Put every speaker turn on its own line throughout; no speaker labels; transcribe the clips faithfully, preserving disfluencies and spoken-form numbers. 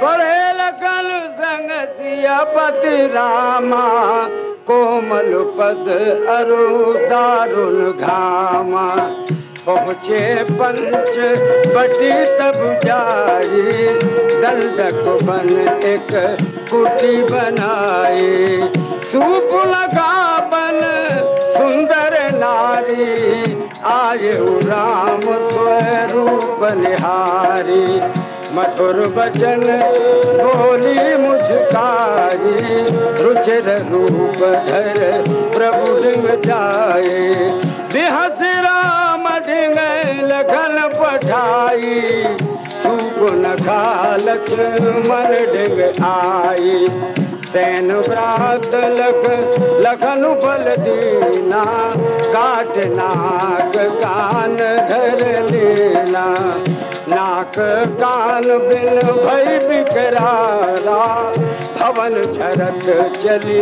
बड़े लखन संग सियापति रामा, कोमल पद अरु दारुण घामा। पहुँचे पंच बटी तब जाई, दंडक बन एक कुटी बनाई। सूप लगा बन सुंदर नारी, आये राम स्वरूप निहारी। मधुर बचन बोली मुस्काई, रुचिर रूप धर प्रभु डिंग जाए। बिहस राम डिंग लखन पठाई, सुगुन खा लक्ष्मण डिंग आई। सैन व्रात लख लखन बल दीना, काट नाक कान धर लेना। नाक कान बिन भई बिकरारा, भवन झरक चली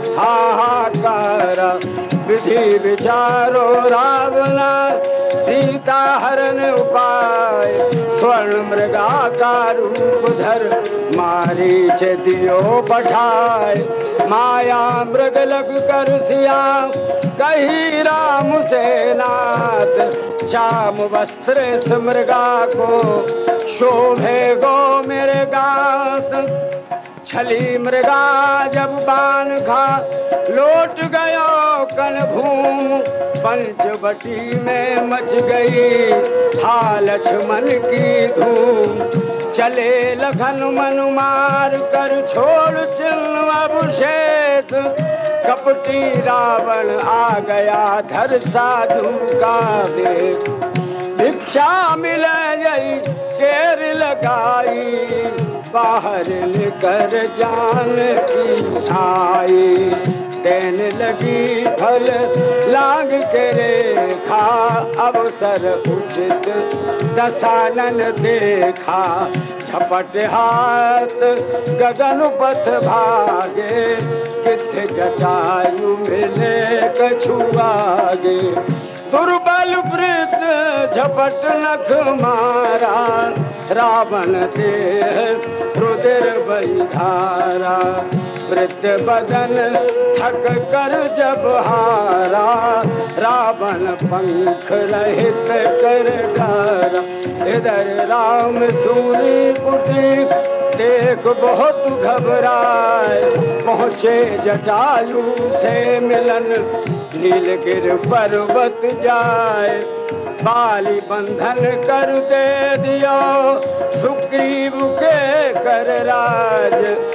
हाहाकारा। विधि विचारो रावणा, सीता हरण उपाय। स्वर्ण मृगा का रूप धर, मारीच दियो पठाय। माया मृग लग कर सिया, कही राम से नाथ। श्याम वस्त्र मृगा को, शोभे गो मेरे गात। छली मृगा जब बाण खा, लौट गयो कन भूम। पंचवटी में मच गई था लक्ष्मण की धूम। चले लखन मन मार कर, छोड़ चिन्ह अवशेष। कपटी रावण आ गया धर साधु का वेश। भिक्षा मिले यही केर लगाई, बाहर लेकर जान की आई। देने लगी फल लाग के रेखा, अवसर उचित दसानन देखा। झपट हाथ गगन पथ भागे, किथ जटायु मिले कछु आगे। दुर्बल वृद्ध झपट नख मारा, रावण देह रुधिर बही धारा। वृद्ध बदन थक कर जब हारा, रावण पंख रहित कर डारा। इधर राम सूरी कुटी देख बहुत घबराए। पहुँचे जटायु से मिलन, नीलगिर पर्वत जाए। बाली बंधन कर दे दियो, सुग्रीव के कर राज।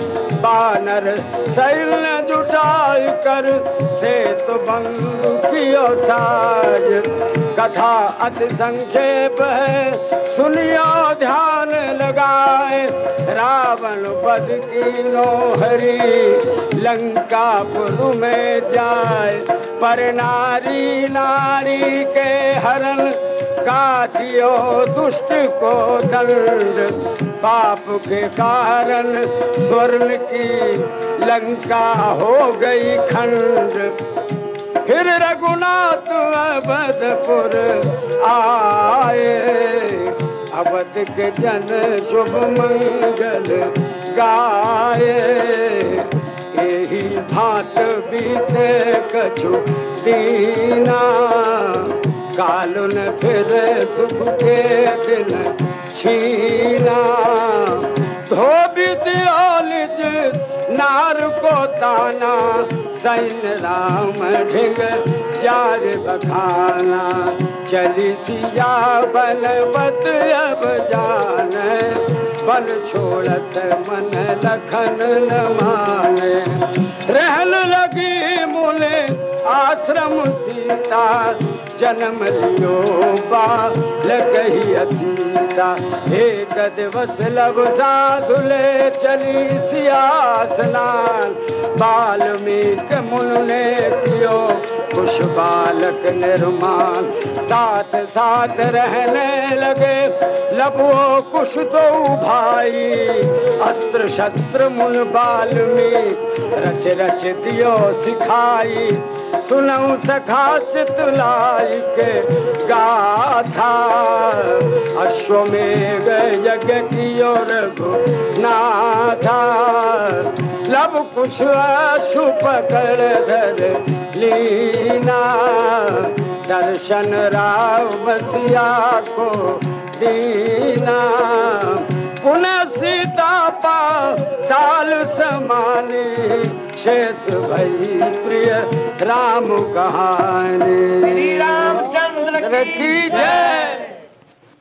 बानर सैन्य जुटाई कर, सेतु बंधु कियो साज। कथा अति संक्षेप है, सुनियो ध्यान लगाए। रावण वध कीनो हरि, लंकापुर में जाए। पर नारी नारी के हरण, काटियो दुष्ट को दंड। पाप के कारण स्वर्ण की लंका हो गई खंड। फिर रघुनाथ अवधपुर आए, अवध के जन शुभ मंगल गाए। यही भांत बीते कछु दीना, कालुन फिर सुख के दिन छीना। धोबी दियो निज नार को ताना, सैन्य राम ढिंग जार बखाना। चली सिया बलवत अब जान, बल छोड़त मन लखन न माने। रहन लगी मूले आश्रम सीता, जन्म लियो बाल कही सीता। एक दिवस लव साधुले चली सिया स्नान, वाल्मीकि मुनि ने कियो कुश बालक निर्माण। साथ साथ रहने लगे लबो कुश दो भाई, अस्त्र शस्त्र मुन वाल्मीकि रच रच दियो सिखाई। सुनऊ सखा चितलाई के गाथा, अश्वमेघ यज्ञ कियो रघुनाथ। था लब कुछ अशु पकड़ धर लीना दर्शन राव बसिया को दीना पुनः सीता पा ताल समाने शेष भई प्रिय राम कहानी। श्री रामचंद्र की जय।